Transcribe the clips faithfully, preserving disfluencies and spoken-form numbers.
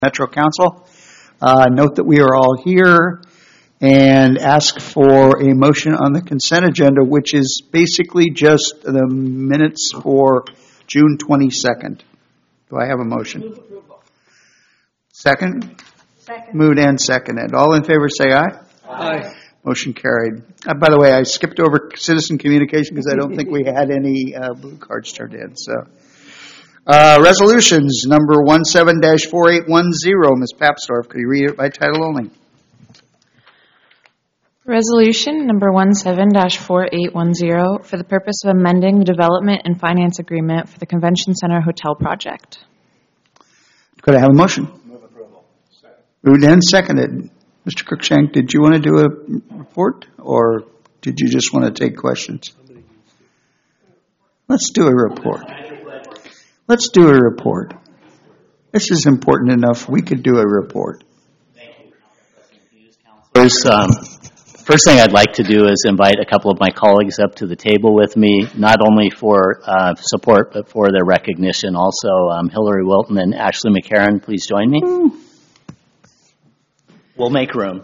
Metro Council. Uh, note that we are all here and ask for a motion on the consent agenda, which is basically just the minutes for June twenty-second. Do I have a motion? Move approval. Second? Second. Moved and seconded. All in favor say aye. Aye. Motion carried. Uh, by the way, I skipped over citizen communication because I don't think we had any uh, blue cards turned in. So, uh, resolutions number one seven dash four eight one zero. Miz Papsdorf, could you read it by title only? Resolution number one seven dash four eight one zero for the purpose of amending the development and finance agreement for the Convention Center Hotel project. Could I have a motion? Move approval. Second. Moved and seconded. Mister Cruikshank, did you want to do a report, or did you just want to take questions? Let's do a report. Let's do a report. This is important enough. We could do a report. Thank you, Councilors. Um, first thing I'd like to do is invite a couple of my colleagues up to the table with me, not only for uh, support, but for their recognition. Also, um, Hillary Wilton and Ashley McCarron, please join me. Mm. We'll make room.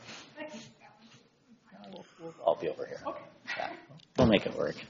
We'll, we'll all be over here. Okay. Yeah, we'll make it work.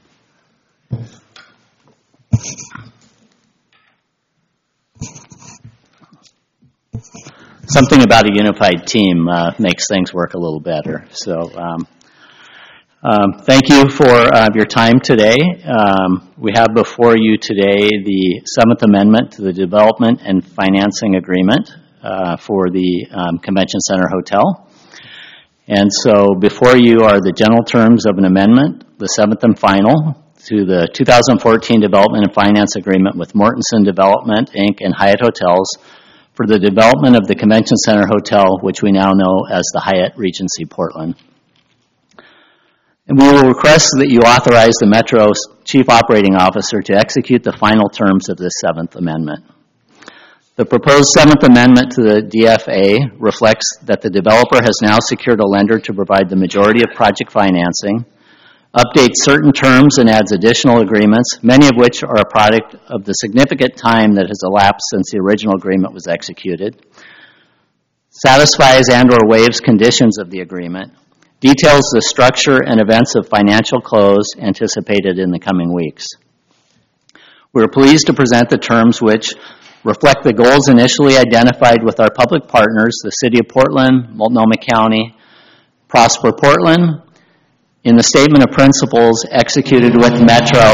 Something about a unified team uh, makes things work a little better. So um, um, thank you for uh, your time today. Um, we have before you today the Seventh Amendment to the Development and Financing Agreement Uh, for the um, Convention Center Hotel. And so before you are the general terms of an amendment, the seventh and final, to the two thousand fourteen Development and Finance Agreement with Mortenson Development, Incorporated and Hyatt Hotels for the development of the Convention Center Hotel, which we now know as the Hyatt Regency Portland. And we will request that you authorize the Metro's Chief Operating Officer to execute the final terms of this seventh amendment. The proposed Seventh Amendment to the D F A reflects that the developer has now secured a lender to provide the majority of project financing, updates certain terms and adds additional agreements, many of which are a product of the significant time that has elapsed since the original agreement was executed, satisfies and or waives conditions of the agreement, details the structure and events of financial close anticipated in the coming weeks. We are pleased to present the terms which reflect the goals initially identified with our public partners, the City of Portland, Multnomah County, Prosper Portland, in the Statement of Principles executed with Metro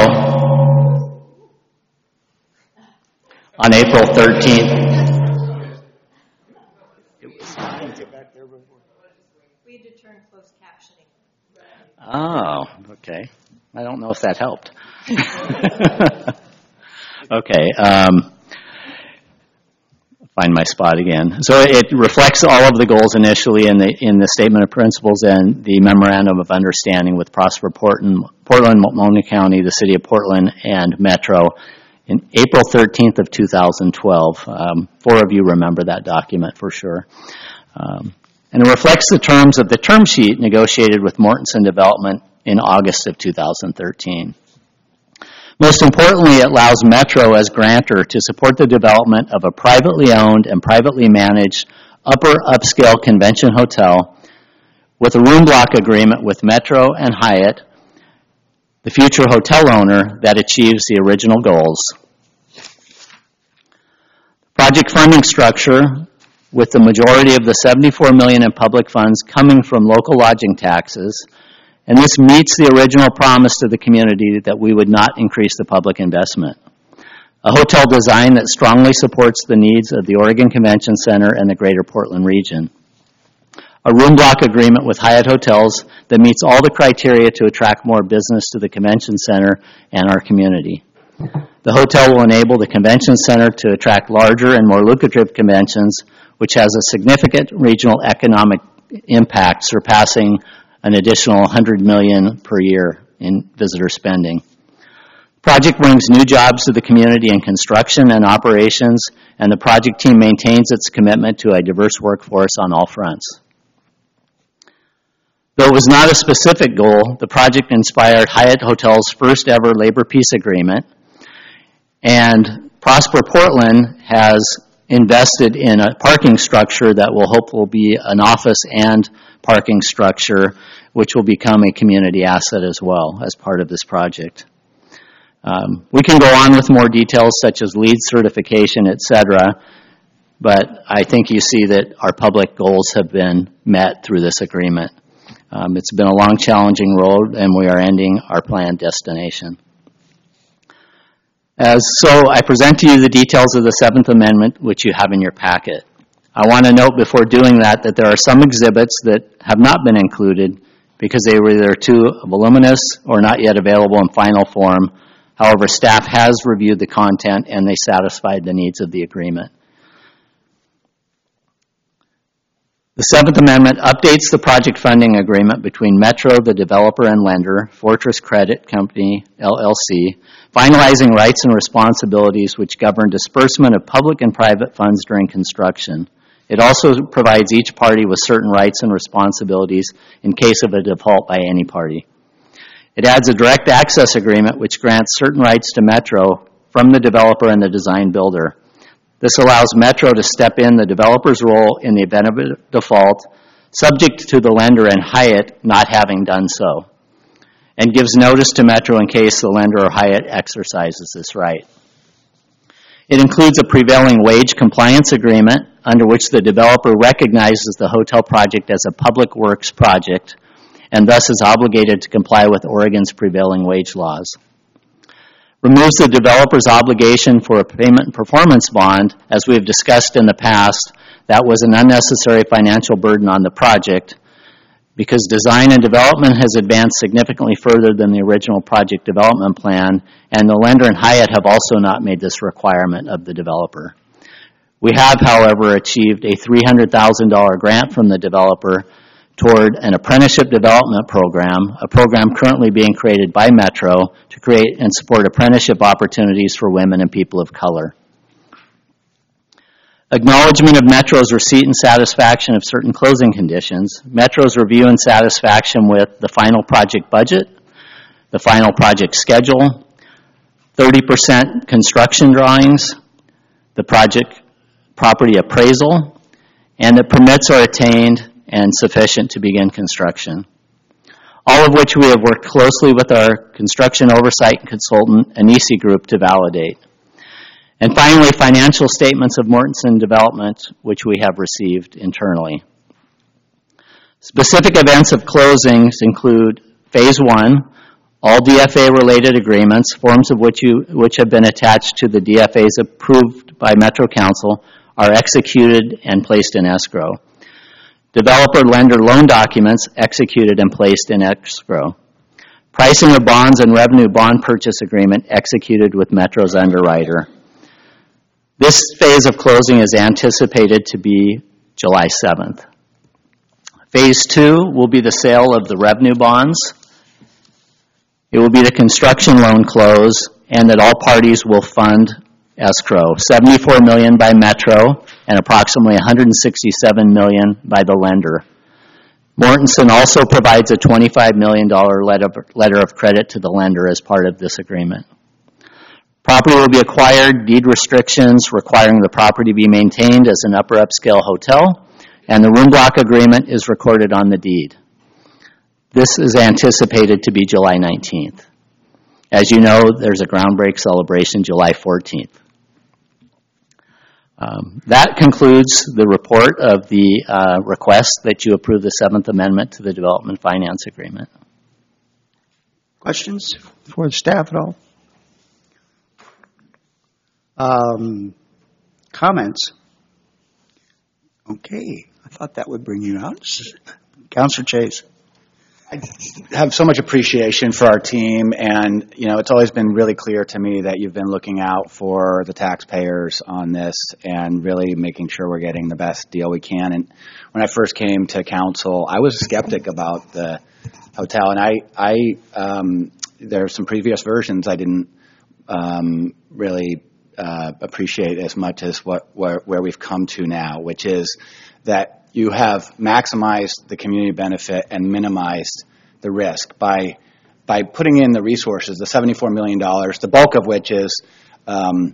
on April thirteenth. We had to turn closed captioning. Oh, okay. I don't know if that helped. Okay. Um, Find my spot again. So it reflects all of the goals initially in the in the Statement of Principles and the Memorandum of Understanding with Prosper Portland, Portland, Multnomah County, the City of Portland, and Metro in April thirteenth of two thousand twelve. Um, four of you remember that document for sure. Um, and it reflects the terms of the term sheet negotiated with Mortenson Development in August of two thousand thirteen. Most importantly, it allows Metro as grantor to support the development of a privately owned and privately managed upper upscale convention hotel with a room block agreement with Metro and Hyatt, the future hotel owner, that achieves the original goals. Project funding structure, with the majority of the seventy-four million dollars in public funds coming from local lodging taxes, and this meets the original promise to the community that we would not increase the public investment. A hotel design that strongly supports the needs of the Oregon Convention Center and the greater Portland region. A room block agreement with Hyatt Hotels that meets all the criteria to attract more business to the Convention Center and our community. The hotel will enable the Convention Center to attract larger and more lucrative conventions, which has a significant regional economic impact, surpassing an additional one hundred million dollars per year in visitor spending. Project brings new jobs to the community in construction and operations, and the project team maintains its commitment to a diverse workforce on all fronts. Though it was not a specific goal, the project inspired Hyatt Hotels' first ever labor peace agreement, and Prosper Portland has invested in a parking structure that will hopefully be an office and parking structure, which will become a community asset as well as part of this project. Um, we can go on with more details such as LEED certification, et cetera, but I think you see that our public goals have been met through this agreement. Um, it's been a long, challenging road, and we are ending our planned destination. As so, I present to you the details of the Seventh Amendment, which you have in your packet. I want to note before doing that that there are some exhibits that have not been included because they were either too voluminous or not yet available in final form. However, staff has reviewed the content and they satisfied the needs of the agreement. The Seventh Amendment updates the project funding agreement between Metro, the developer and lender, Fortress Credit Company, L L C, finalizing rights and responsibilities which govern disbursement of public and private funds during construction. It also provides each party with certain rights and responsibilities in case of a default by any party. It adds a direct access agreement which grants certain rights to Metro from the developer and the design builder. This allows Metro to step in the developer's role in the event of a default, subject to the lender and Hyatt not having done so, and gives notice to Metro in case the lender or Hyatt exercises this right. It includes a prevailing wage compliance agreement under which the developer recognizes the hotel project as a public works project and thus is obligated to comply with Oregon's prevailing wage laws. Removes the developer's obligation for a payment and performance bond. As we have discussed in the past, that was an unnecessary financial burden on the project because design and development has advanced significantly further than the original project development plan, and the lender and Hyatt have also not made this requirement of the developer. We have, however, achieved a three hundred thousand dollars grant from the developer toward an apprenticeship development program, a program currently being created by Metro to create and support apprenticeship opportunities for women and people of color. Acknowledgement of Metro's receipt and satisfaction of certain closing conditions, Metro's review and satisfaction with the final project budget, the final project schedule, thirty percent construction drawings, the project property appraisal, and that permits are attained and sufficient to begin construction. All of which we have worked closely with our construction oversight consultant, Anisi Group, to validate. And finally, financial statements of Mortenson Development, which we have received internally. Specific events of closings include Phase one, all D F A-related agreements, forms of which, you, which have been attached to the D F As approved by Metro Council, are executed and placed in escrow. Developer-lender loan documents executed and placed in escrow. Pricing of bonds and revenue bond purchase agreement executed with Metro's underwriter. This phase of closing is anticipated to be July seventh. Phase two will be the sale of the revenue bonds. It will be the construction loan close, and that all parties will fund escrow. seventy-four million dollars by Metro and approximately one hundred sixty-seven million dollars by the lender. Mortenson also provides a twenty-five million dollars letter of credit to the lender as part of this agreement. Property will be acquired, deed restrictions requiring the property be maintained as an upper upscale hotel, and the room block agreement is recorded on the deed. This is anticipated to be July nineteenth. As you know, there's a groundbreak celebration July fourteenth. Um, that concludes the report of the uh, request that you approve the Seventh Amendment to the Development Finance Agreement. Questions for the staff at all? Um, comments? Okay, I thought that would bring you out. Councilor Chase. I have so much appreciation for our team, and you know, it's always been really clear to me that you've been looking out for the taxpayers on this and really making sure we're getting the best deal we can. And when I first came to council, I was a skeptic about the hotel, and I, I um, there are some previous versions I didn't um, really uh, appreciate as much as what where, where we've come to now, which is that you have maximized the community benefit and minimized the risk by by putting in the resources, the seventy-four million dollars, the bulk of which is um,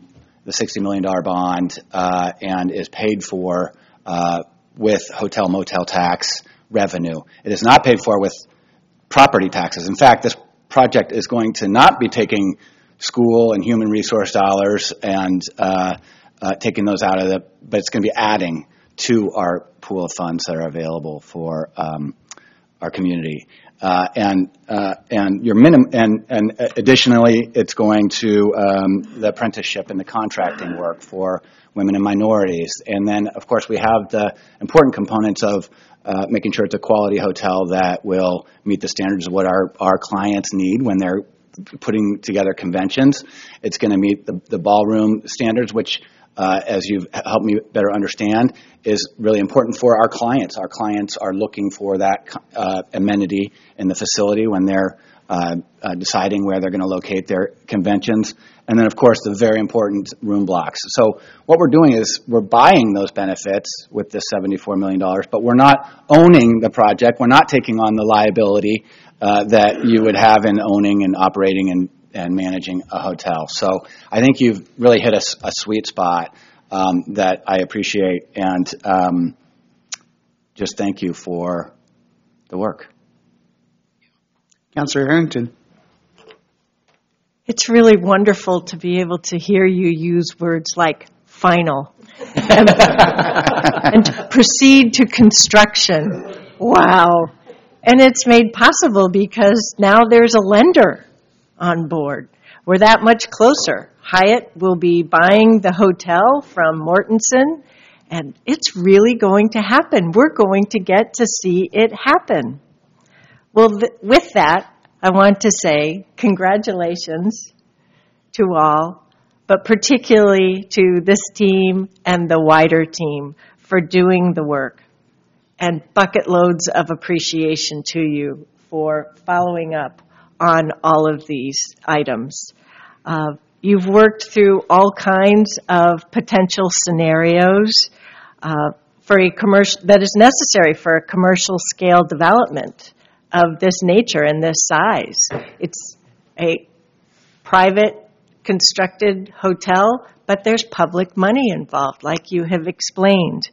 the sixty million dollars bond uh, and is paid for uh, with hotel motel tax revenue. It is not paid for with property taxes. In fact, this project is going to not be taking school and human resource dollars and uh, uh, taking those out of the, but it's going to be adding to our pool of funds that are available for um, our community. Uh, and uh, and your minimum and and additionally, it's going to um, the apprenticeship and the contracting work for women and minorities. And then, of course, we have the important components of uh, making sure it's a quality hotel that will meet the standards of what our, our clients need when they're putting together conventions. It's going to meet the, the ballroom standards, which, uh, as you've helped me better understand, is really important for our clients. Our clients are looking for that uh, amenity in the facility when they're uh, uh, deciding where they're going to locate their conventions. And then, of course, the very important room blocks. So what we're doing is we're buying those benefits with this seventy-four million dollars, but we're not owning the project. We're not taking on the liability uh, that you would have in owning and operating and, and managing a hotel. So I think you've really hit a, a sweet spot um, that I appreciate, and um, just thank you for the work. Councilor Harrington. It's really wonderful to be able to hear you use words like final and, and to proceed to construction. Wow. And it's made possible because now there's a lender on board. We're that much closer. Hyatt will be buying the hotel from Mortensen, and it's really going to happen. We're going to get to see it happen. Well, th- with that, I want to say congratulations to all, but particularly to this team and the wider team for doing the work, and bucket loads of appreciation to you for following up on all of these items. Uh, you've worked through all kinds of potential scenarios uh, for a commercial that is necessary for a commercial scale development of this nature and this size. It's a private constructed hotel, but there's public money involved, like you have explained.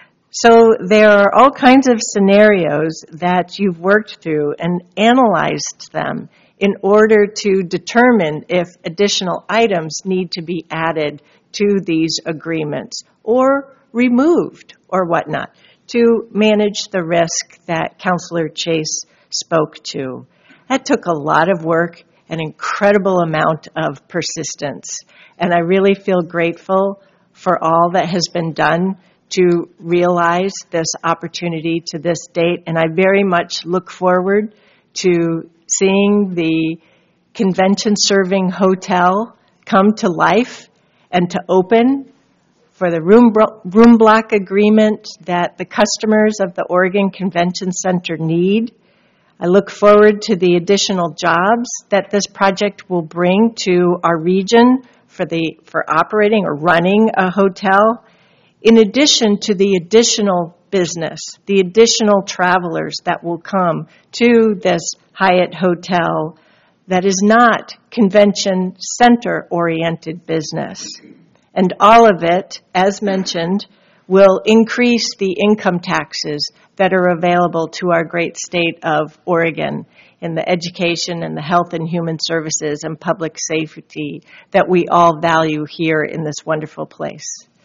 So there are all kinds of scenarios that you've worked through and analyzed them in order to determine if additional items need to be added to these agreements or removed or whatnot to manage the risk that Councilor Chase spoke to. That took a lot of work, an incredible amount of persistence. And I really feel grateful for all that has been done to realize this opportunity to this date. And I very much look forward to seeing the convention-serving hotel come to life and to open for the room, room block agreement that the customers of the Oregon Convention Center need. I look forward to the additional jobs that this project will bring to our region for the for operating or running a hotel, in addition to the additional business, the additional travelers that will come to this Hyatt hotel that is not convention center-oriented business. And all of it, as mentioned, will increase the income taxes that are available to our great state of Oregon in the education and the health and human services and public safety that we all value here in this wonderful place.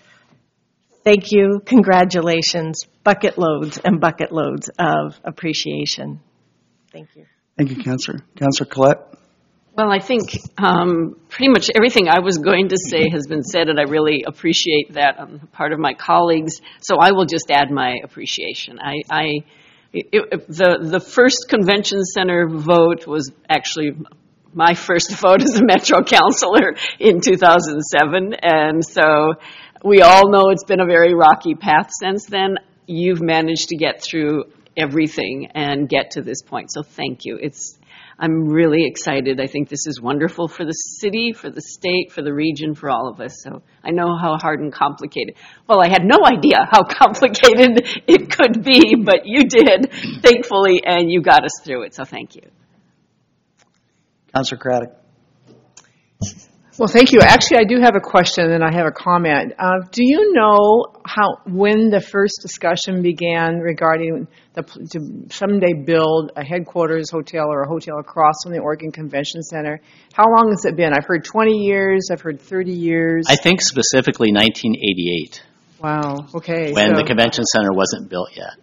Thank you, congratulations, bucket loads and bucket loads of appreciation. Thank you. Thank you, Councilor. Councilor Collette. Well, I think um, pretty much everything I was going to say has been said, and I really appreciate that on the part of my colleagues. So I will just add my appreciation. I, I it, it, the the first convention center vote was actually my first vote as a Metro councilor in two thousand seven, and so we all know it's been a very rocky path since then. You've managed to get through everything and get to this point, so thank you. It's I'm really excited. I think this is wonderful for the city, for the state, for the region, for all of us. So I know how hard and complicated. Well, I had no idea how complicated it could be, but you did, thankfully, and you got us through it. So thank you. Councilor Craddock. Well, thank you. Actually, I do have a question and I have a comment. Uh, do you know how when the first discussion began regarding the, to someday build a headquarters hotel or a hotel across from the Oregon Convention Center? How long has it been? I've heard twenty years. I've heard thirty years. I think specifically nineteen eighty-eight, Wow. Okay. when so, the convention center wasn't built yet.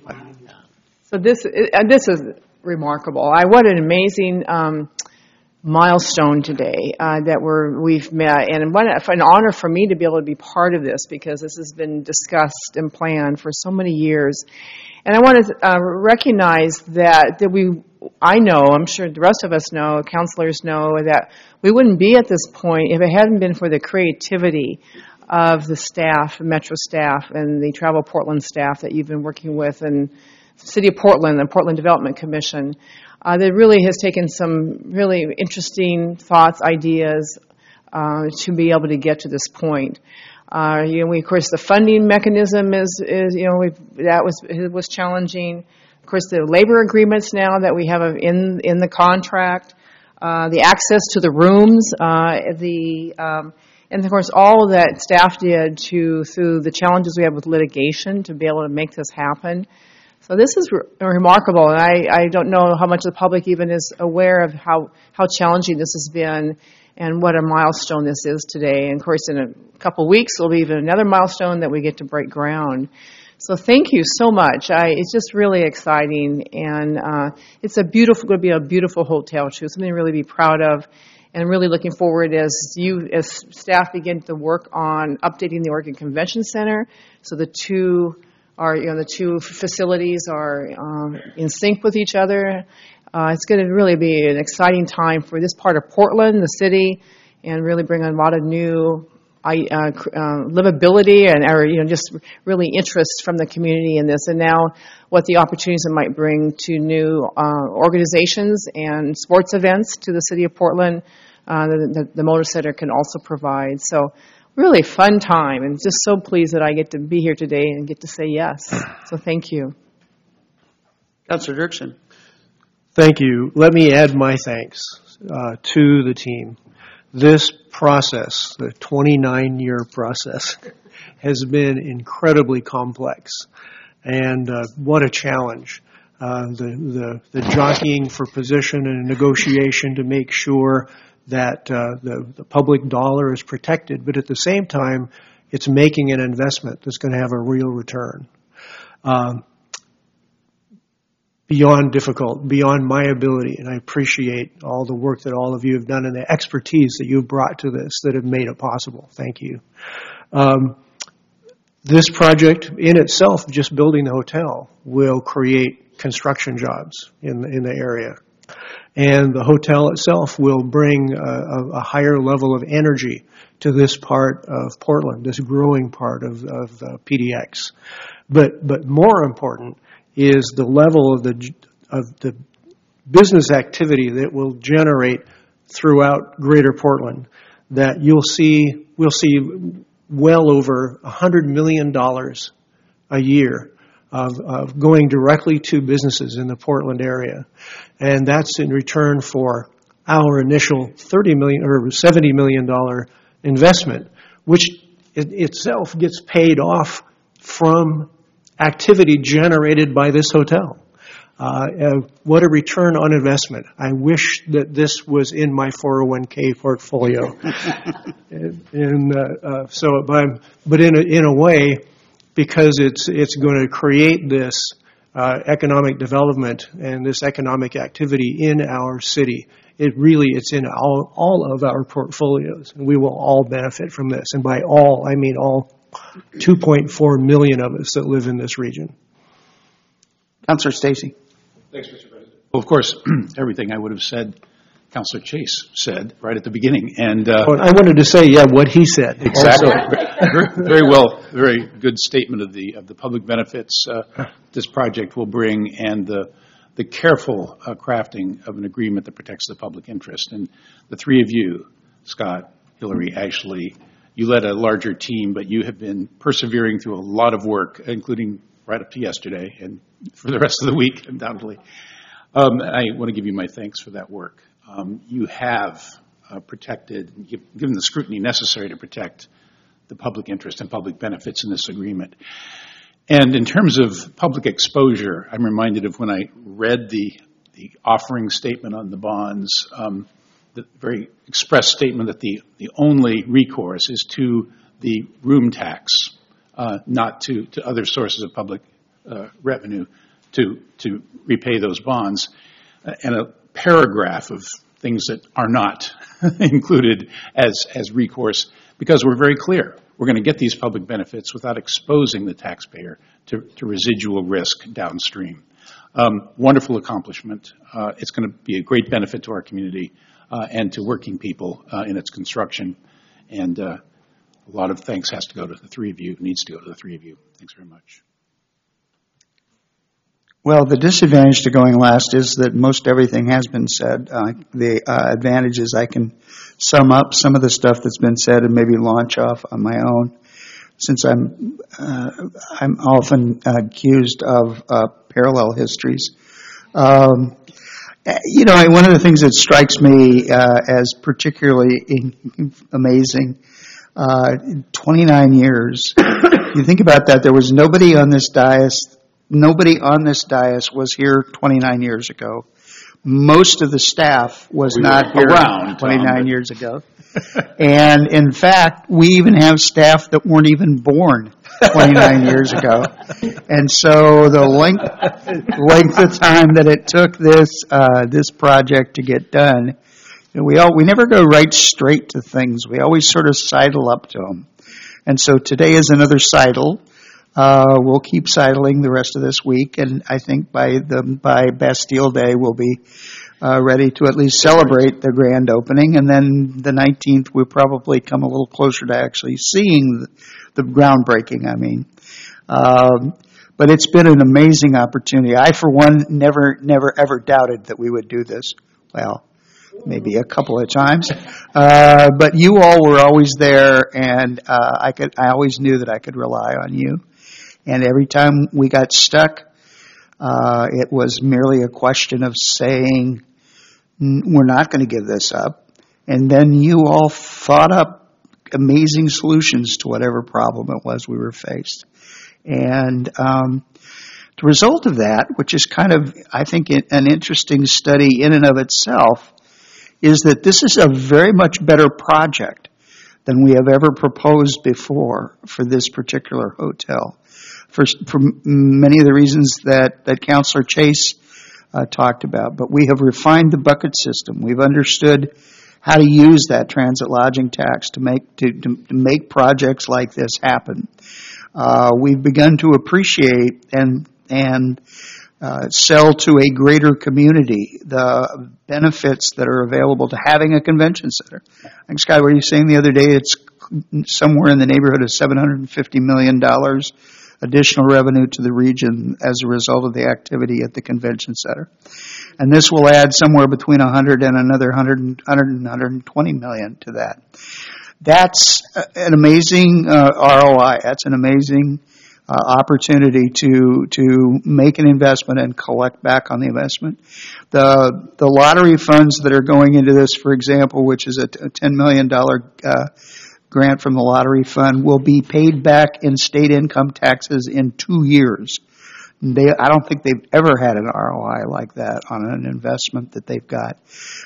so this uh, this is remarkable. I what an amazing. Um, milestone today uh, that we're, we've met, and what an honor for me to be able to be part of this because this has been discussed and planned for so many years. And I want to uh, recognize that, that we, I know, I'm sure the rest of us know, counselors know, that we wouldn't be at this point if it hadn't been for the creativity of the staff, Metro staff, and the Travel Portland staff that you've been working with, and the City of Portland, the Portland Development Commission. Uh, that really has taken some really interesting thoughts, ideas uh, to be able to get to this point. Uh, you know, we, of course, the funding mechanism is, is you know, we've, that was was challenging. Of course, the labor agreements now that we have in in the contract, uh, the access to the rooms, uh, the um, and of course all that staff did to through the challenges we have with litigation to be able to make this happen. So this is re- remarkable, and I, I don't know how much the public even is aware of how, how challenging this has been and what a milestone this is today. And of course, in a couple of weeks, there'll be even another milestone that we get to break ground. So thank you so much. I, it's just really exciting, and uh, it's a beautiful, going to be a beautiful hotel, too, something to really be proud of. And really looking forward as you, as staff begin to work on updating the Oregon Convention Center, so the two Are, you know, the two facilities are um, in sync with each other. Uh, it's going to really be an exciting time for this part of Portland, the city, and really bring a lot of new uh, uh, livability and, or, you know, just really interest from the community in this. And now what the opportunities it might bring to new uh, organizations and sports events to the city of Portland, uh, the, the, the Motor Center can also provide. So really fun time, and just so pleased that I get to be here today and get to say yes. So thank you. Councilor Dirksen. Thank you. Let me add my thanks uh, to the team. This process, the twenty-nine year process, has been incredibly complex, and uh, what a challenge. Uh, the, the, the jockeying for position and negotiation to make sure that uh, the, the public dollar is protected, but at the same time, it's making an investment that's going to have a real return. Um, beyond difficult, beyond my ability, and I appreciate all the work that all of you have done and the expertise that you've brought to this that have made it possible. Thank you. Um, this project in itself, just building the hotel, will create construction jobs in, in the area. And the hotel itself will bring a, a, a higher level of energy to this part of Portland, this growing part of, of uh, P D X. But but more important is the level of the of the business activity that will generate throughout Greater Portland. That you'll see we'll see well over a hundred million dollars a year Of, of going directly to businesses in the Portland area. And that's in return for our initial thirty million dollars or seventy million dollars investment, which it itself gets paid off from activity generated by this hotel. Uh, uh, what a return on investment. I wish that this was in my four oh one k portfolio. and and uh, uh, so, but, but in a, in a way, because it's it's going to create this uh, economic development and this economic activity in our city. It really, it's in all, all of our portfolios, and we will all benefit from this. And by all, I mean all two point four million of us that live in this region. Councilor Stacey. Thanks, Mister President. Well, of course, everything I would have said, Councilor Chase said right at the beginning. And uh, well, I wanted to say, yeah, what he said. Exactly. very, very well, very good statement of the of the public benefits uh, this project will bring, and the the careful uh, crafting of an agreement that protects the public interest. And the three of you, Scott, Hillary, Ashley, you led a larger team, but you have been persevering through a lot of work, including right up to yesterday and for the rest of the week, undoubtedly. Um, I want to give you my thanks for that work. Um, you have uh, protected, given the scrutiny necessary to protect the public interest and public benefits in this agreement. And in terms of public exposure, I'm reminded of when I read the, the offering statement on the bonds, um, the very express statement that the, the only recourse is to the room tax, uh, not to, to other sources of public uh, revenue to, to repay those bonds, uh, and a paragraph of things that are not included as, as recourse, because we're very clear. We're going to get these public benefits without exposing the taxpayer to, to residual risk downstream. Um, wonderful accomplishment. Uh, it's going to be a great benefit to our community uh, and to working people uh, in its construction. And uh, a lot of thanks has to go to the three of you, needs to go to the three of you. Thanks very much. Well, the disadvantage to going last is that most everything has been said. Uh, the uh, advantage is I can sum up some of the stuff that's been said and maybe launch off on my own. Since I'm uh, I'm often uh, accused of uh, parallel histories. Um, you know, one of the things that strikes me uh, as particularly in- amazing, uh, twenty-nine years. You think about that, there was nobody on this dais, nobody on this dais was here twenty-nine years ago. Most of the staff was we not here around, twenty-nine Tom, years ago. And in fact, we even have staff that weren't even born twenty-nine years ago. And so the length, length of time that it took this uh, this project to get done, you know, we all we never go right straight to things. We always sort of sidle up to them. And so today is another sidle. Uh, we'll keep sidling the rest of this week, and I think by the by Bastille Day we'll be uh, ready to at least celebrate the grand opening, and then the nineteenth we'll probably come a little closer to actually seeing the, the groundbreaking. I mean, um, but it's been an amazing opportunity. I, for one, never, never, ever doubted that we would do this. Well, maybe a couple of times, uh, but you all were always there, and uh, I could. I always knew that I could rely on you. And every time we got stuck, uh, it was merely a question of saying, we're not going to give this up. And then you all thought up amazing solutions to whatever problem it was we were faced. And um, the result of that, which is kind of, I think, an interesting study in and of itself, is that this is a very much better project than we have ever proposed before for this particular hotel. For, for many of the reasons that, that Councilor Chase uh, talked about. But we have refined the bucket system. We've understood how to use that transit lodging tax to make to, to, to make projects like this happen. Uh, we've begun to appreciate and and uh, sell to a greater community the benefits that are available to having a convention center. I think, Scott, what were you saying the other day? It's somewhere in the neighborhood of seven hundred fifty million dollars additional revenue to the region as a result of the activity at the convention center. And this will add somewhere between one hundred and another one hundred, one hundred and one hundred twenty million to that. That's an amazing uh, R O I. That's an amazing uh, opportunity to to make an investment and collect back on the investment. The the lottery funds that are going into this, for example, which is a ten million dollars uh, grant from the lottery fund, will be paid back in state income taxes in two years. They, I don't think they've ever had an R O I like that on an investment that they've got.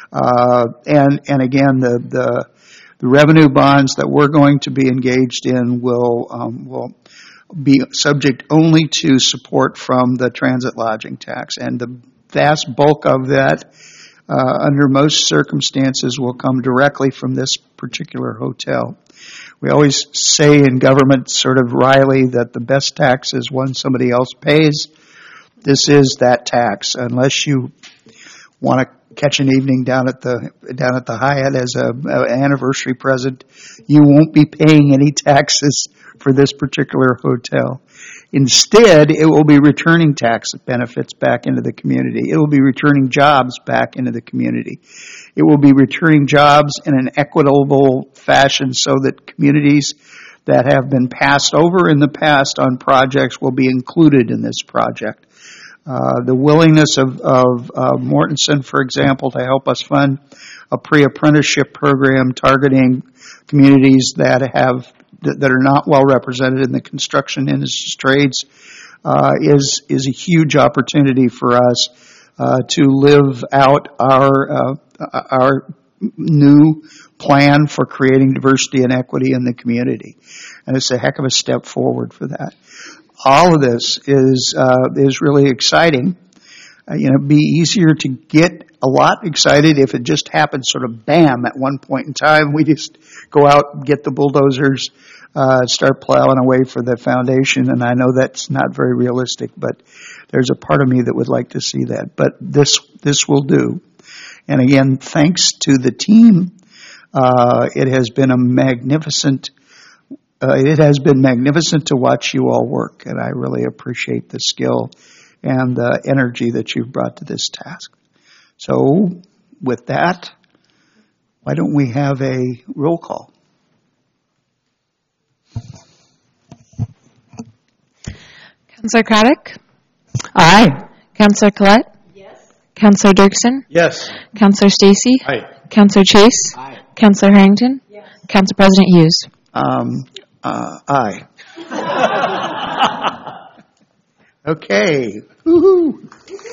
Uh, and and again, the, the the revenue bonds that we're going to be engaged in will um, will be subject only to support from the transit lodging tax, and the vast bulk of that, uh, under most circumstances, will come directly from this particular hotel. We always say in government, sort of wryly, that the best tax is one somebody else pays. This is that tax. Unless you want to catch an evening down at the down at the Hyatt as a, a anniversary present, you won't be paying any taxes for this particular hotel. Instead, it will be returning tax benefits back into the community. It will be returning jobs back into the community. It will be returning jobs in an equitable fashion so that communities that have been passed over in the past on projects will be included in this project. Uh, the willingness of, of uh, Mortensen, for example, to help us fund a pre-apprenticeship program targeting communities that have that are not well represented in the construction industry trades uh, is is a huge opportunity for us uh, to live out our uh, our new plan for creating diversity and equity in the community, and it's a heck of a step forward for that. All of this is uh, is really exciting. Uh, you know, it'd be easier to get a lot excited if it just happened sort of bam at one point in time. We just go out, get the bulldozers, uh, start plowing away for the foundation, and I know that's not very realistic, but there's a part of me that would like to see that. But this this will do. And again, thanks to the team, uh, it has been a magnificent Uh, it has been magnificent to watch you all work, and I really appreciate the skill and the energy that you've brought to this task. So, with that, why don't we have a roll call? Councillor Craddock? Aye. Councillor Collette? Yes. Councillor Dirksen? Yes. Councillor Stacy? Aye. Councillor Chase? Aye. Councillor Harrington? Yes. Council President Hughes? Um, uh, aye. Okay. Woo-hoo.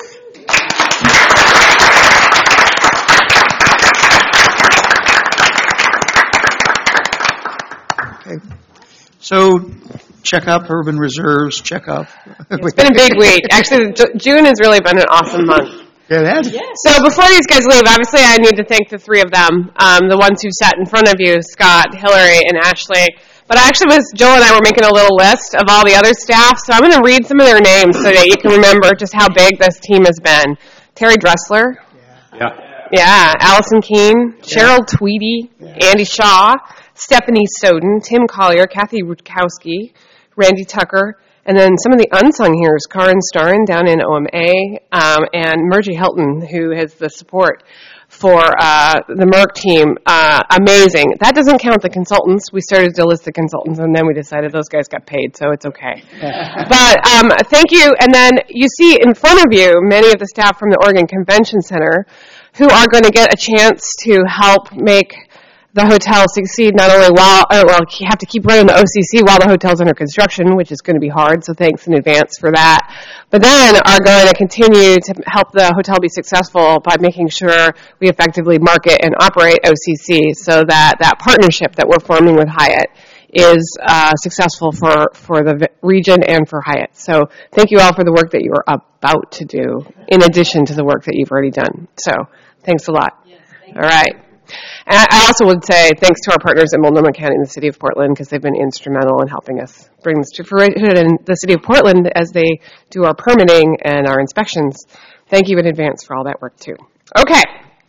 Okay. So, check up urban reserves, check up. It's been a big week. Actually, Ju- June has really been an awesome month. Yeah, it has. So before these guys leave, obviously I need to thank the three of them, um, the ones who sat in front of you, Scott, Hillary, and Ashley. But I actually was, Joel and I were making a little list of all the other staff, so I'm going to read some of their names so that you can remember just how big this team has been. Terry Dressler. Yeah. Yeah. Allison Keene. Cheryl Tweedy. Andy Shaw. Stephanie Soden. Tim Collier. Kathy Rutkowski. Randy Tucker. And then some of the unsung heroes, Karin Starin down in O M A, um, and Margie Helton, who has the support for uh, the Merck team. Uh, amazing. That doesn't count the consultants. We started to list the consultants, and then we decided those guys got paid, so it's okay. But um, thank you. And then you see in front of you many of the staff from the Oregon Convention Center who are going to get a chance to help make the hotel succeed not only while, or well, you have to keep running the O C C while the hotel's under construction, which is going to be hard, so thanks in advance for that. But then are going to continue to help the hotel be successful by making sure we effectively market and operate O C C so that that partnership that we're forming with Hyatt is uh, successful for, for the region and for Hyatt. So thank you all for the work that you are about to do, in addition to the work that you've already done. So thanks a lot. Yes, all right. And I also would say thanks to our partners in Multnomah County and the City of Portland, because they've been instrumental in helping us bring this to fruition. And the City of Portland, as they do our permitting and our inspections, thank you in advance for all that work, too. Okay.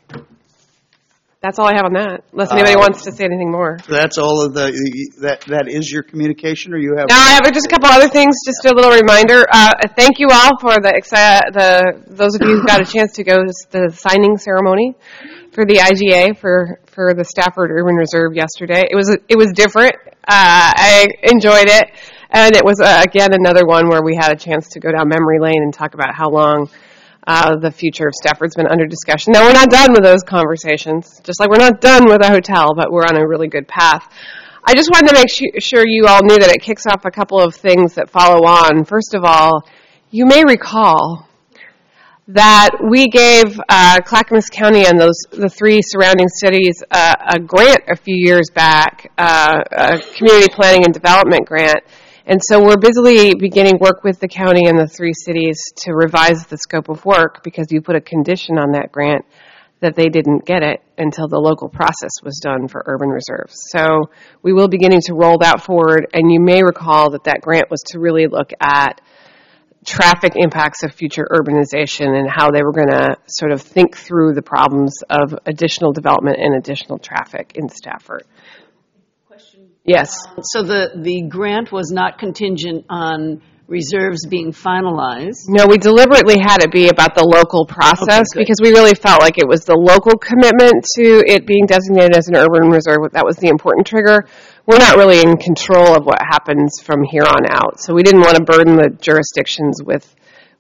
That's all I have on that, unless anybody Uh, wants to say anything more. So that's all of the, that, that is your communication, or you have? No, I have just a couple other things, just a little reminder. Uh, thank you all for the, exci- the those of you who got a chance to go to the signing ceremony for the I G A for, for the Stafford Urban Reserve yesterday. It was it was different. Uh, I enjoyed it, and it was uh, again another one where we had a chance to go down memory lane and talk about how long uh, the future of Stafford's been under discussion. Now we're not done with those conversations, just like we're not done with a hotel, but we're on a really good path. I just wanted to make su- sure you all knew that it kicks off a couple of things that follow on. First of all, you may recall that we gave uh, Clackamas County and those the three surrounding cities uh, a grant a few years back, uh, a community planning and development grant. And so we're busily beginning work with the county and the three cities to revise the scope of work, because you put a condition on that grant that they didn't get it until the local process was done for urban reserves. So we will be beginning to roll that forward, and you may recall that that grant was to really look at traffic impacts of future urbanization and how they were going to sort of think through the problems of additional development and additional traffic in Stafford. Question. Yes. So the, the grant was not contingent on reserves being finalized? No, we deliberately had it be about the local process, Okay, because we really felt like it was the local commitment to it being designated as an urban reserve. That was the important trigger. We're not really in control of what happens from here on out, so we didn't want to burden the jurisdictions with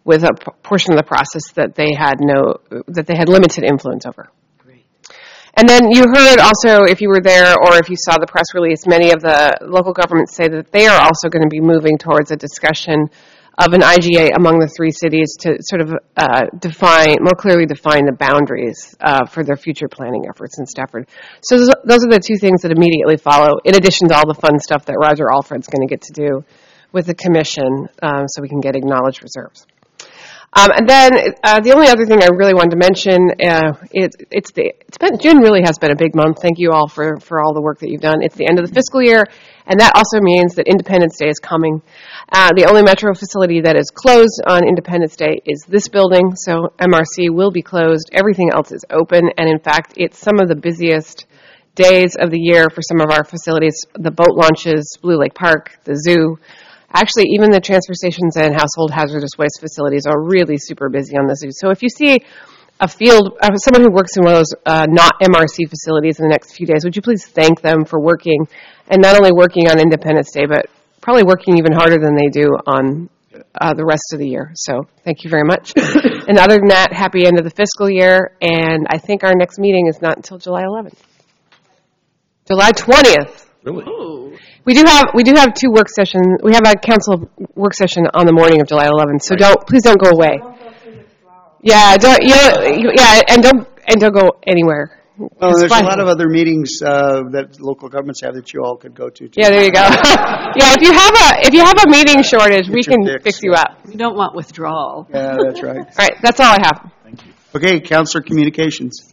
with a p- portion of the process that they had no, that they had limited influence over. And then you heard also, if you were there or if you saw the press release, many of the local governments say that they are also going to be moving towards a discussion of an I G A among the three cities to sort of uh, define, more clearly define the boundaries uh, for their future planning efforts in Stafford. So those, those are the two things that immediately follow, in addition to all the fun stuff that Roger Alfred's going to get to do with the commission um, so we can get acknowledged reserves. Um, and then uh, the only other thing I really wanted to mention, uh, it, it's the it's been June really has been a big month. Thank you all for, for all the work that you've done. It's the end of the fiscal year, and that also means that Independence Day is coming. Uh, the only Metro facility that is closed on Independence Day is this building, so M R C will be closed. Everything else is open, and in fact, it's some of the busiest days of the year for some of our facilities. The boat launches, Blue Lake Park, the zoo. Actually, even the transfer stations and household hazardous waste facilities are really super busy on the zoo. So if you see a field, uh, someone who works in one of those uh, not M R C facilities in the next few days, would you please thank them for working, and not only working on Independence Day, but probably working even harder than they do on uh, the rest of the year. So thank you very much. And other than that, happy end of the fiscal year, and I think our next meeting is not until July eleventh. July twentieth. Really? We do have we do have two work sessions. We have a council work session on the morning of July eleventh. So don't please don't go away. Yeah, don't you know, yeah, and don't and don't go anywhere. Well, there's a lot of other meetings uh, that local governments have that you all could go to. Too. Yeah, there you go. Yeah, if you have a if you have a meeting shortage, Get we your can fix, fix you yeah. up. We don't want withdrawal. Yeah, that's right. All right, that's all I have. Thank you. Okay, Councilor Communications.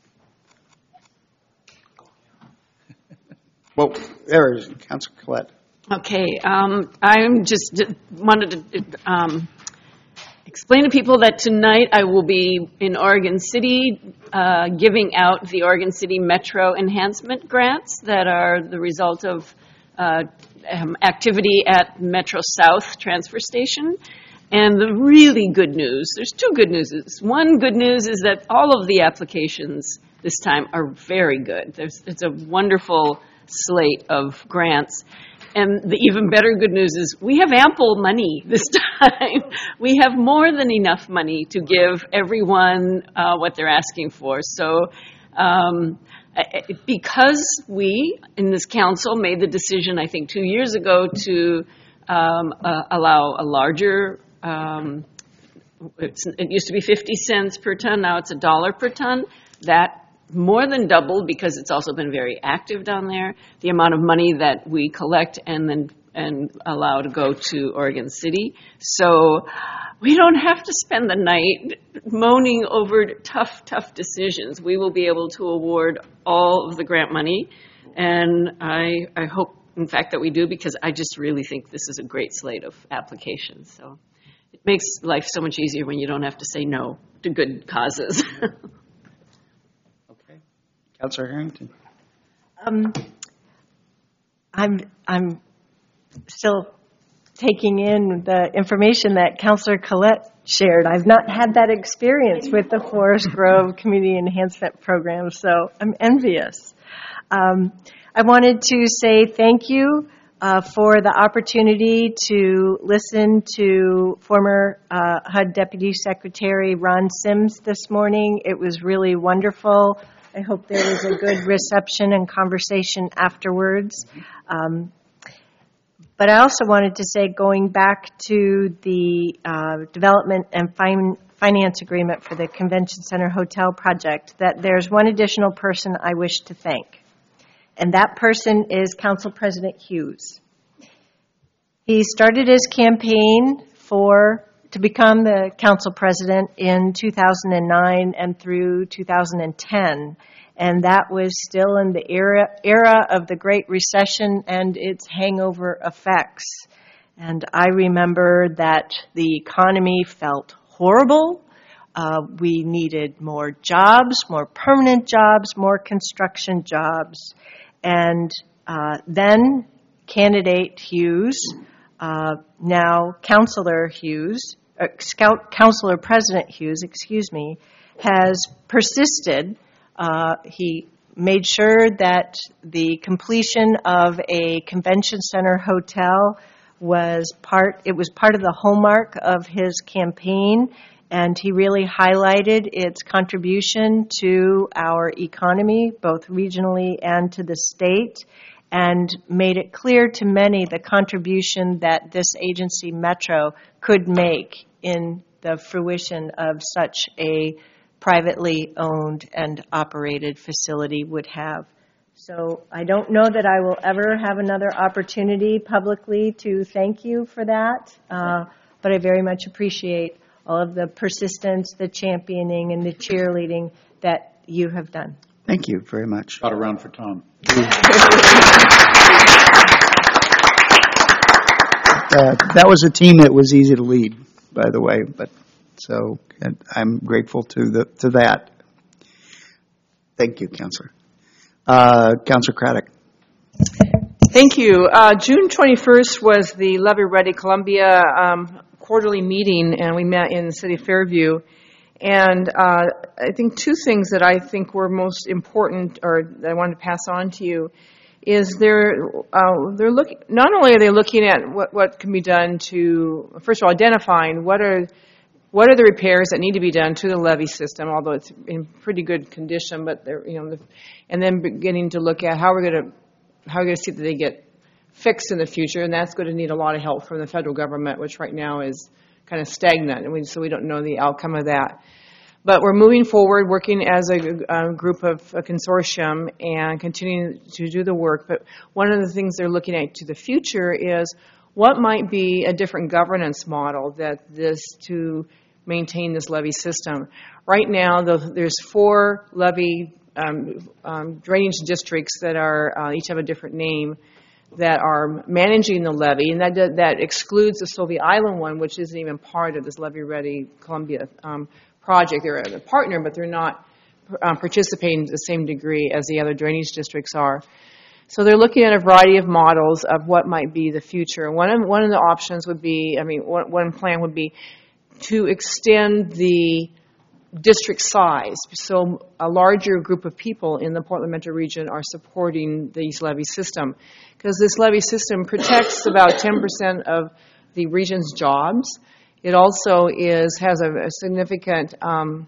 Well, there is Councilor Collette. Okay, um, I'm just uh, wanted to um, explain to people that tonight I will be in Oregon City uh, giving out the Oregon City Metro Enhancement Grants that are the result of uh, um, activity at Metro South Transfer Station. And the really good news, there's two good newses. One good news is that all of the applications this time are very good. There's, it's a wonderful slate of grants. And the even better good news is we have ample money this time. We have more than enough money to give everyone uh, what they're asking for. So um, because we, in this council, made the decision, I think, two years ago to um, uh, allow a larger, um, it's, it used to be fifty cents per ton, now it's a dollar per ton. That more than doubled, because it's also been very active down there, the amount of money that we collect and then and allow to go to Oregon City. So we don't have to spend the night moaning over tough, tough decisions. We will be able to award all of the grant money, and I, I hope, in fact, that we do, because I just really think this is a great slate of applications. So it makes life so much easier when you don't have to say no to good causes. Councilor Harrington. Um, I'm I'm still taking in the information that Councilor Collette shared. I've not had that experience with the Forest Grove Community Enhancement Program, so I'm envious. Um, I wanted to say thank you uh, for the opportunity to listen to former uh, H U D Deputy Secretary Ron Sims this morning. It was really wonderful. I hope there was a good reception and conversation afterwards. Um, but I also wanted to say, going back to the uh, development and fin- finance agreement for the Convention Center Hotel project, that there's one additional person I wish to thank. And that person is Council President Hughes. He started his campaign for to become the council president in two thousand nine and through two thousand ten. And that was still in the era, era of the Great Recession and its hangover effects. And I remember that the economy felt horrible. Uh, we needed more jobs, more permanent jobs, more construction jobs. And uh, then candidate Hughes, uh, now Councilor Hughes, uh, Scout Councilor President Hughes, excuse me, has persisted. Uh, he made sure that the completion of a convention center hotel was part, it was part of the hallmark of his campaign, and he really highlighted its contribution to our economy, both regionally and to the state, and made it clear to many the contribution that this agency, Metro, could make in the fruition of such a privately owned and operated facility would have. So I don't know that I will ever have another opportunity publicly to thank you for that, uh, but I very much appreciate all of the persistence, the championing, and the cheerleading that you have done. Thank you very much. About a round for Tom. Uh, that was a team that was easy to lead, by the way, but so and I'm grateful to the to that. Thank you, Councilor. Uh, Councilor Craddock. Thank you. Uh, June twenty-first was the Levy Ready Columbia um, quarterly meeting, and we met in the city of Fairview. And uh, I think two things that I think were most important, or that I wanted to pass on to you, is they're uh, they're looking. Not only are they looking at what what can be done to, first of all, identifying what are what are the repairs that need to be done to the levee system, although it's in pretty good condition, but they're you know, the, and then beginning to look at how we're going to how we're going to see that they get fixed in the future, and that's going to need a lot of help from the federal government, which right now is kind of stagnant, and we, so we don't know the outcome of that. But we're moving forward, working as a, a group of a consortium and continuing to do the work. But one of the things they're looking at to the future is what might be a different governance model that this to maintain this levee system. Right now, the, there's four levee um, um, drainage districts that are uh, each have a different name that are managing the levee, and that that excludes the Sylvia Island one, which isn't even part of this Levee Ready Columbia um, project. They're a partner, but they're not um, participating to the same degree as the other drainage districts are. So they're looking at a variety of models of what might be the future. One of one of the options would be, I mean, one, one plan would be to extend the district size. So a larger group of people in the Portland Metro region are supporting this levee system, because this levee system protects about ten percent of the region's jobs. It also is has a, a significant um,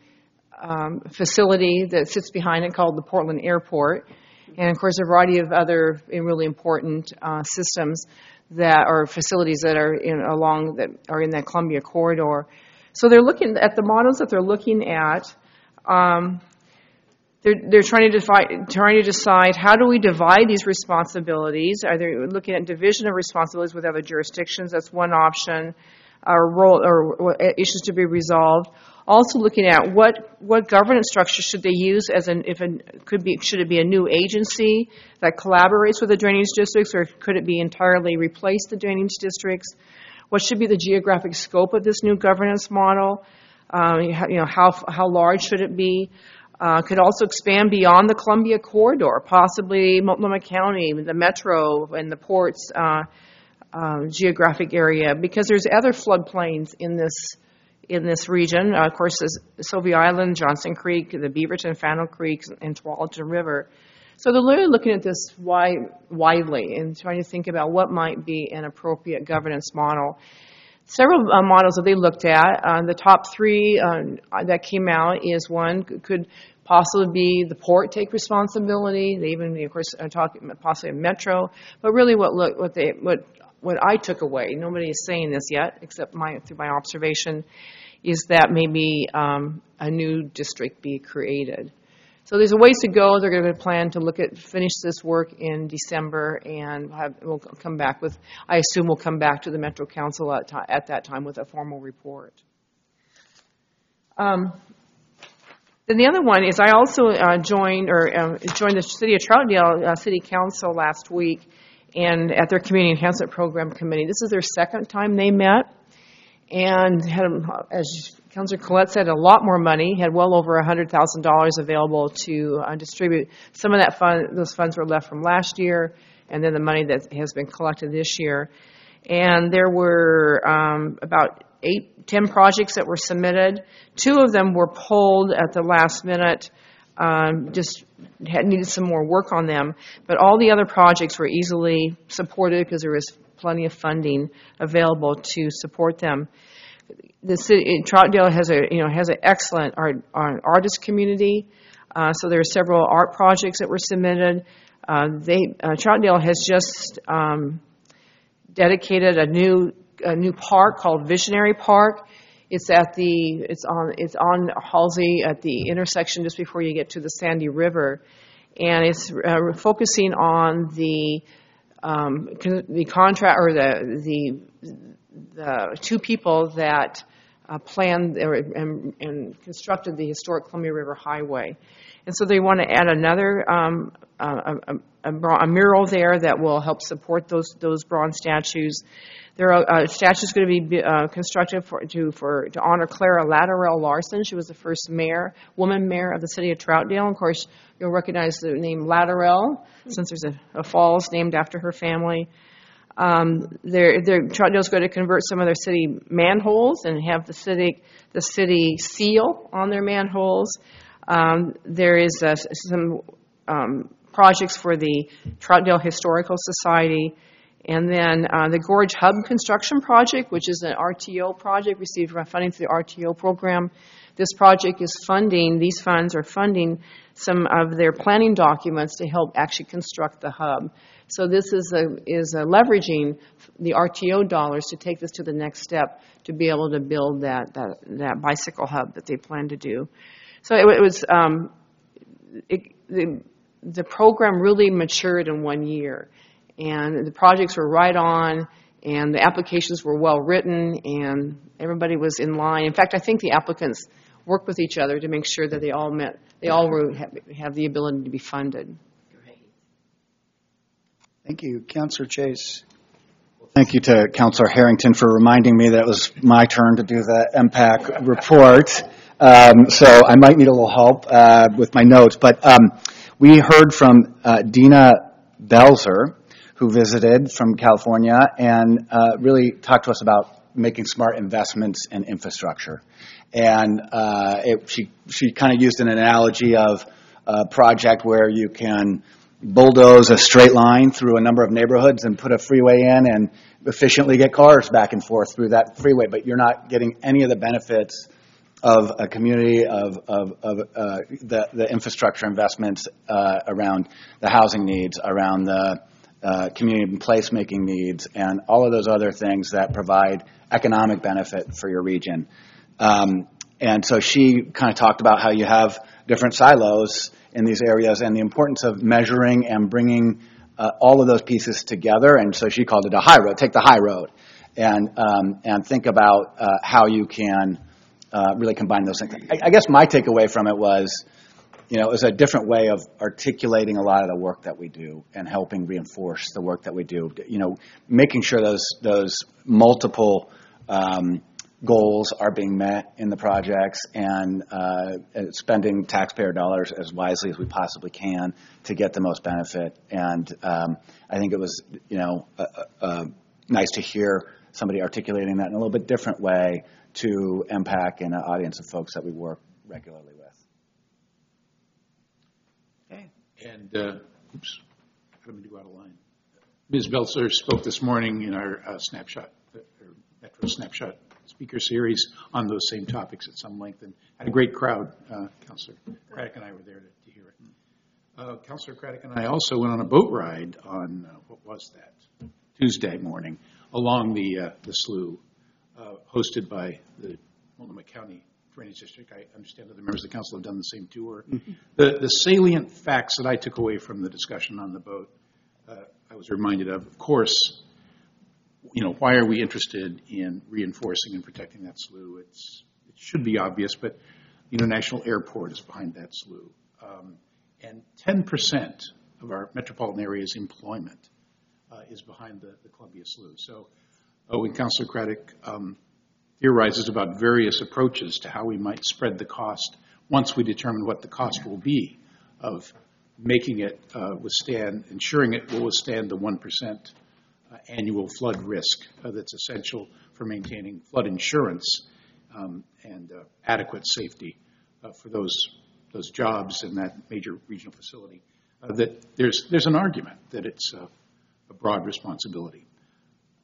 um, facility that sits behind it called the Portland Airport, and of course a variety of other really important uh, systems that are facilities that are in along that are in that Columbia corridor. So they're looking at the models that they're looking at. Um, they're they're trying to divide, trying to decide how do we divide these responsibilities. Are they looking at division of responsibilities with other jurisdictions? That's one option. Or role or issues to be resolved. Also looking at what what governance structure should they use as an if an could be should it be a new agency that collaborates with the drainage districts, or could it be entirely replace the drainage districts? What should be the geographic scope of this new governance model? Um, you know, how how large should it be? Uh, could also expand beyond the Columbia corridor, possibly Multnomah County, the metro, and the ports uh, uh, geographic area, because there's other floodplains in this in this region. Uh, of course, there's Sylvia Island, Johnson Creek, the Beaverton, Fannel Creek, and Tualatin River. So they're literally looking at this wide, widely and trying to think about what might be an appropriate governance model. Several uh, models that they looked at, uh, the top three uh, that came out is one could possibly be the port take responsibility. They even, of course, are talking possibly a metro. But really, what look what they what what I took away, nobody is saying this yet, except my through my observation, is that maybe um, a new district be created. So there's a ways to go. They're going to plan to look at finish this work in December, and have, we'll come back with. I assume we'll come back to the Metro Council at, at that time with a formal report. Um, then the other one is I also uh, joined or uh, joined the City of Troutdale uh, City Council last week, and at their Community Enhancement Program Committee. This is their second time they met, and had, as Councilor Collette said, a lot more money, had well over one hundred thousand dollars available to uh, distribute. Some of that fund, those funds were left from last year, and then the money that has been collected this year. And there were um, about eight, ten projects that were submitted. Two of them were pulled at the last minute, um, just had needed some more work on them. But all the other projects were easily supported because there was plenty of funding available to support them. The city, Troutdale has a, you know, has an excellent art, art, artist community. Uh, so there are several art projects that were submitted. Uh, they, uh, Troutdale has just um, dedicated a new, a new park called Visionary Park. It's at the, it's on, it's on Halsey at the intersection just before you get to the Sandy River, and it's uh, focusing on the, um, con- the contract or the the the two people that uh, planned or, and, and constructed the historic Columbia River Highway. And so they want to add another um, a, a, a mural there that will help support those those bronze statues. There are uh, statues going to be uh, constructed for to for to honor Clara Latterell Larson. She was the first mayor, woman mayor of the city of Troutdale. Of course, you'll recognize the name Latterell since there's a, a falls named after her family. Um, they're, they're, Troutdale's going to convert some of their city manholes and have the city the city seal on their manholes. Um, there is uh, some um, projects for the Troutdale Historical Society. And then uh, the Gorge Hub Construction Project, which is an R T O project, received funding through the R T O program. This project is funding, these funds are funding some of their planning documents to help actually construct the hub. So this is a, is a leveraging the R T O dollars to take this to the next step to be able to build that, that, that bicycle hub that they plan to do. So it, it was, um, it, the, the program really matured in one year. And the projects were right on, and the applications were well written, and everybody was in line. In fact, I think the applicants worked with each other to make sure that they all met, they all were, have, have the ability to be funded. Thank you. Councilor Chase. Thank you to Councilor Harrington for reminding me that it was my turn to do the M PAC report. Um, so I might need a little help uh, with my notes. But um, we heard from uh, Dina Belzer, who visited from California and uh, really talked to us about making smart investments in infrastructure. And uh, it, she she kind of used an analogy of a project where you can bulldoze a straight line through a number of neighborhoods and put a freeway in and efficiently get cars back and forth through that freeway, but you're not getting any of the benefits of a community, of, of, of uh, the, the infrastructure investments uh, around the housing needs, around the Uh, community and placemaking needs, and all of those other things that provide economic benefit for your region. Um, and so she kind of talked about how you have different silos in these areas and the importance of measuring and bringing uh, all of those pieces together. And so she called it a high road. Take the high road and um, and think about uh, how you can uh, really combine those things. I, I guess my takeaway from it was, you know, it was a different way of articulating a lot of the work that we do and helping reinforce the work that we do. You know, making sure those those multiple um, goals are being met in the projects and uh, spending taxpayer dollars as wisely as we possibly can to get the most benefit. And um, I think it was, you know, uh, uh, nice to hear somebody articulating that in a little bit different way to M PAC and an audience of folks that we work regularly with. And, uh, oops, I don't mean to go out of line. Miz Belzer spoke this morning in our uh, snapshot, uh, or Metro Snapshot speaker series on those same topics at some length, and had a great crowd. Uh, Councilor Craddock and I were there to, to hear it. Uh, Councilor Craddock and I also went on a boat ride on, uh, what was that, Tuesday morning, along the, uh, the slough, uh, hosted by the Multnomah County Drainage District. I understand that the members of the council have done the same tour. Mm-hmm. The, the salient facts that I took away from the discussion on the boat, uh, I was reminded of, of course, you know, why are we interested in reinforcing and protecting that slough? It's, it should be obvious, but the International Airport is behind that slough. Um, and ten percent of our metropolitan area's employment uh, is behind the, the Columbia Slough. So uh, when Councilor Craddock um, theorizes about various approaches to how we might spread the cost once we determine what the cost will be of making it uh, withstand, ensuring it will withstand the one percent uh, annual flood risk uh, that's essential for maintaining flood insurance um, and uh, adequate safety uh, for those those jobs in that major regional facility. Uh, that there's there's an argument that it's uh, a broad responsibility.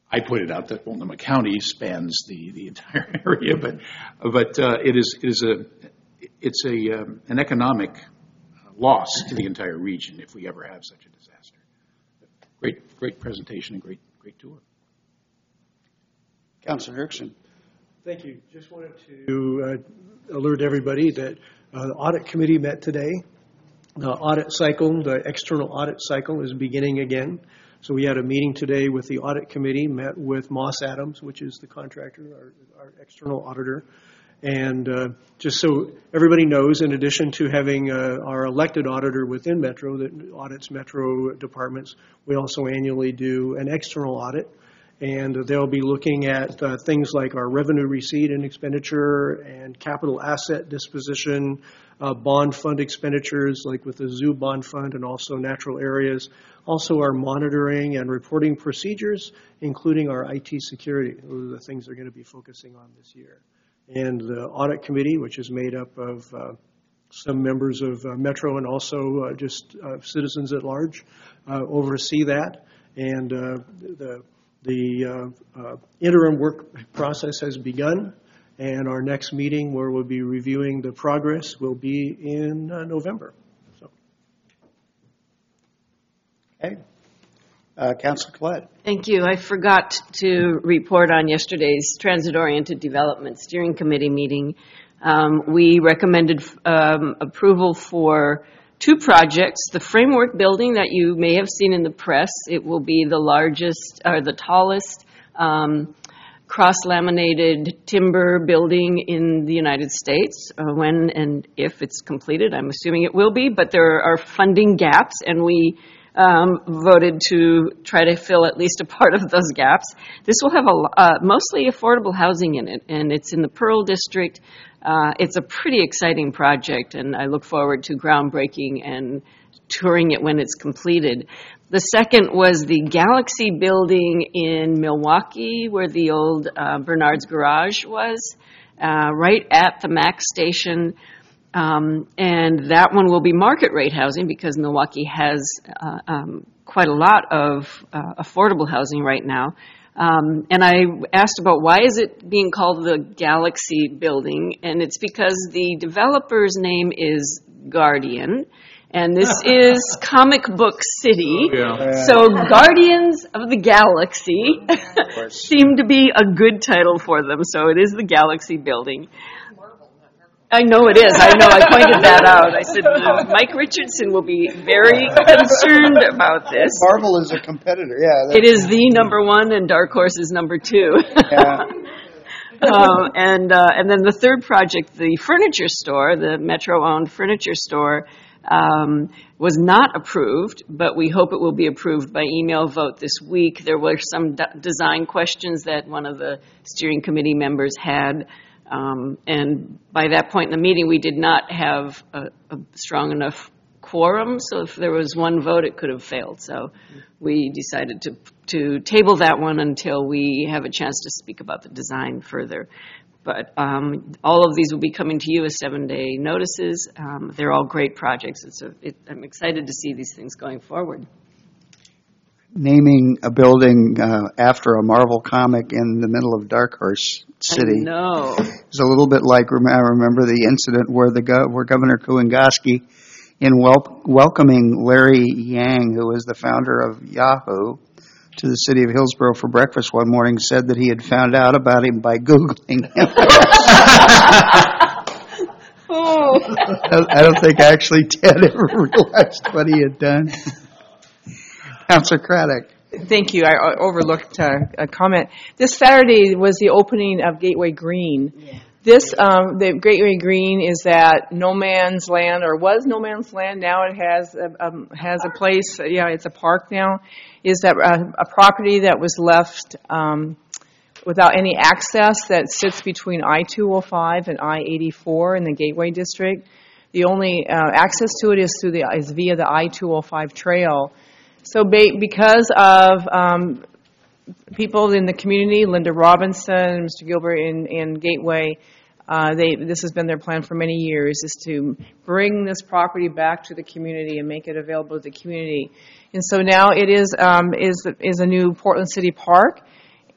I pointed out that Multnomah County spans the, the entire area, but but uh, it is it is a it's a um, an economic loss to the entire region if we ever have such a disaster. Great great presentation and great great tour. Councilor Dirksen. Thank you. Just wanted to uh, alert everybody that uh, the audit committee met today. The audit cycle, the external audit cycle is beginning again. So we had a meeting today with the audit committee, met with Moss Adams, which is the contractor, our, our external auditor. And uh, just so everybody knows, in addition to having uh, our elected auditor within Metro that audits Metro departments, we also annually do an external audit. And they'll be looking at uh, things like our revenue receipt and expenditure and capital asset disposition, uh, bond fund expenditures like with the zoo bond fund and also natural areas. Also our monitoring and reporting procedures, including our I T security. Those are the things they're going to be focusing on this year. And the audit committee, which is made up of uh, some members of uh, Metro and also uh, just uh, citizens at large, uh, oversee that. And uh, the The uh, uh, interim work process has begun, and our next meeting where we'll be reviewing the progress will be in uh, November. So. Okay. Uh, Councilor Collette. Thank you. I forgot to report on yesterday's Transit-Oriented Development Steering Committee meeting. Um, we recommended um, approval for two projects. The framework building that you may have seen in the press, it will be the largest, or the tallest um, cross-laminated timber building in the United States. Uh, when and if it's completed, I'm assuming it will be, but there are funding gaps, and we um, voted to try to fill at least a part of those gaps. This will have a uh, mostly affordable housing in it, and it's in the Pearl District. Uh, it's a pretty exciting project, and I look forward to groundbreaking and touring it when it's completed. The second was the Galaxy building in Milwaukee, where the old uh, Bernard's Garage was, uh, right at the Max station. Um, and that one will be market rate housing because Milwaukee has uh, um, quite a lot of uh, affordable housing right now. Um, and I asked about why is it being called the Galaxy building, and it's because the developer's name is Guardian, and this is Comic Book City. Oh, yeah. So Guardians of the Galaxy seemed to be a good title for them, so it is the Galaxy building. I know it is. I know. I pointed that out. I said, Mike Richardson will be very concerned about this. Marvel is a competitor, yeah. It is the number one, and Dark Horse is number two. Yeah. uh, and uh, and then the third project, the furniture store, the Metro-owned furniture store, um, was not approved, but we hope it will be approved by email vote this week. There were some d- design questions that one of the steering committee members had. Um, and by that point in the meeting, we did not have a, a strong enough quorum, so if there was one vote, it could have failed. So we decided to to table that one until we have a chance to speak about the design further. But um, all of these will be coming to you as seven-day notices. Um, they're all great projects. It's a, it, I'm excited to see these things going forward. Naming a building uh, after a Marvel comic in the middle of Dark Horse City. No, it's a little bit like I remember the incident where the go- where Governor Kulingoski, in wel- welcoming Larry Yang, who was the founder of Yahoo, to the city of Hillsborough for breakfast one morning, said that he had found out about him by Googling him. Oh. I don't think actually Ted ever realized what he had done. Councilor Craddock. Thank you. I overlooked uh, a comment. This Saturday was the opening of Gateway Green. Yeah. This, um, the Gateway Green is that no man's land, or was no man's land. Now it has a, um, has a place. Yeah, it's a park now. Is that a, a property that was left um, without any access that sits between I two oh five and I eighty-four in the Gateway District. The only uh, access to it is through the is via the I two oh five trail. So ba- because of um, people in the community, Linda Robinson, Mister Gilbert in, in Gateway, uh, they this has been their plan for many years, is to bring this property back to the community and make it available to the community. And so now it is um, is is a new Portland City Park,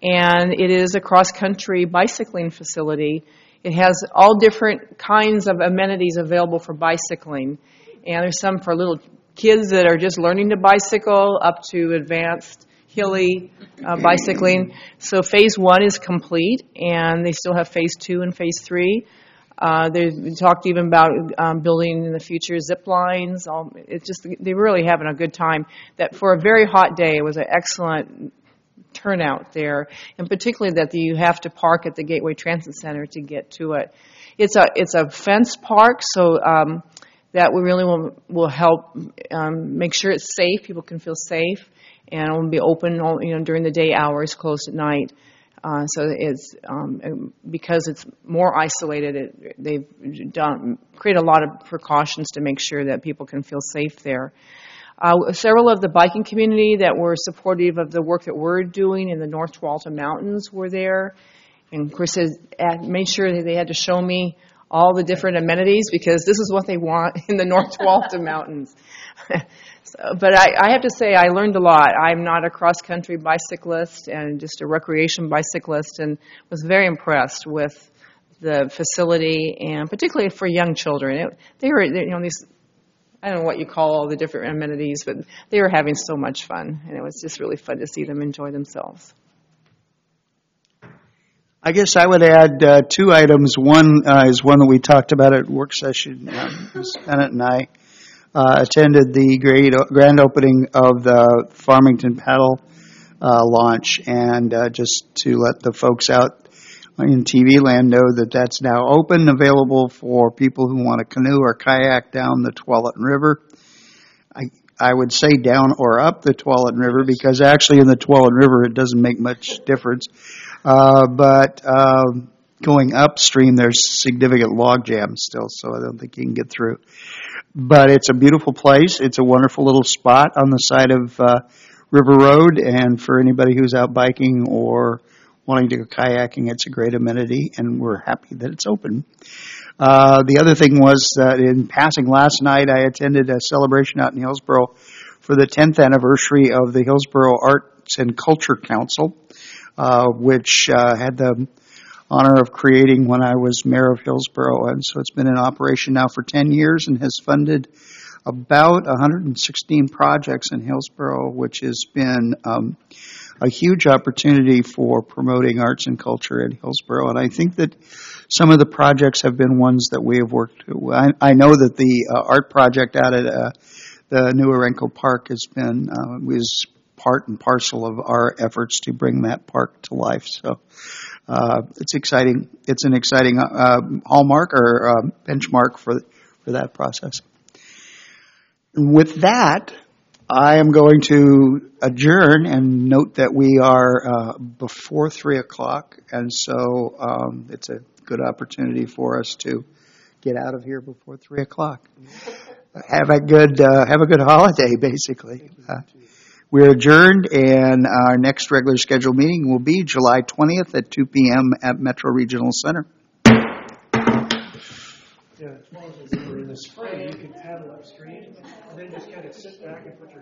and it is a cross-country bicycling facility. It has all different kinds of amenities available for bicycling, and there's some for little kids that are just learning to bicycle up to advanced hilly uh, bicycling. So phase one is complete, and they still have phase two and phase three. Uh, they talked even about um, building in the future zip lines. All, it's just they're really having a good time. That for a very hot day, it was an excellent turnout there, and particularly that you have to park at the Gateway Transit Center to get to it. It's a it's a fenced park, so um, that we really will will help um, make sure it's safe. People can feel safe, and it will be open, you know, during the day hours, closed at night. Uh, so it's um, because it's more isolated. It, they've done create a lot of precautions to make sure that people can feel safe there. Uh, several of the biking community that were supportive of the work that we're doing in the North Tualatin Mountains were there, and Chris has made sure that they had to show me all the different amenities because this is what they want in the North Tualatin Mountains. So, but I, I have to say I learned a lot. I'm not a cross-country bicyclist and just a recreation bicyclist, and was very impressed with the facility, and particularly for young children. It, they were, you know, these, I don't know what you call all the different amenities, but they were having so much fun, and it was just really fun to see them enjoy themselves. I guess I would add uh, two items. One uh, is one that we talked about at work session. Um, Miz Bennett and I uh, attended the great, grand opening of the Farmington Paddle uh, launch, and uh, just to let the folks out in T V land know that that's now open, available for people who want to canoe or kayak down the Tualatin River. I I would say down or up the Tualatin River, because actually in the Tualatin River it doesn't make much difference. Uh, but uh, going upstream, there's significant log jams still, so I don't think you can get through. But it's a beautiful place. It's a wonderful little spot on the side of uh, River Road, and for anybody who's out biking or wanting to go kayaking, it's a great amenity, and we're happy that it's open. Uh, the other thing was that in passing last night, I attended a celebration out in Hillsborough for the tenth anniversary of the Hillsborough Arts and Culture Council, uh, which uh, had the honor of creating when I was mayor of Hillsborough. And so it's been in operation now for ten years and has funded about one hundred sixteen projects in Hillsborough, which has been um, a huge opportunity for promoting arts and culture in Hillsborough. And I think that some of the projects have been ones that we have worked. I, I know that the uh, art project out at uh, the New Orenco Park has been uh, was part and parcel of our efforts to bring that park to life. So uh, it's exciting. It's an exciting uh, hallmark or uh, benchmark for for that process. And with that, I am going to adjourn and note that we are uh, before three o'clock, and so um, it's a good opportunity for us to get out of here before three o'clock. Have a good uh, have a good holiday, basically. Uh, we're adjourned, and our next regular scheduled meeting will be July twentieth at two p.m. at Metro Regional Center. Yeah, as long as we're in the spring, you can paddle upstream, and then just kind of sit back and put your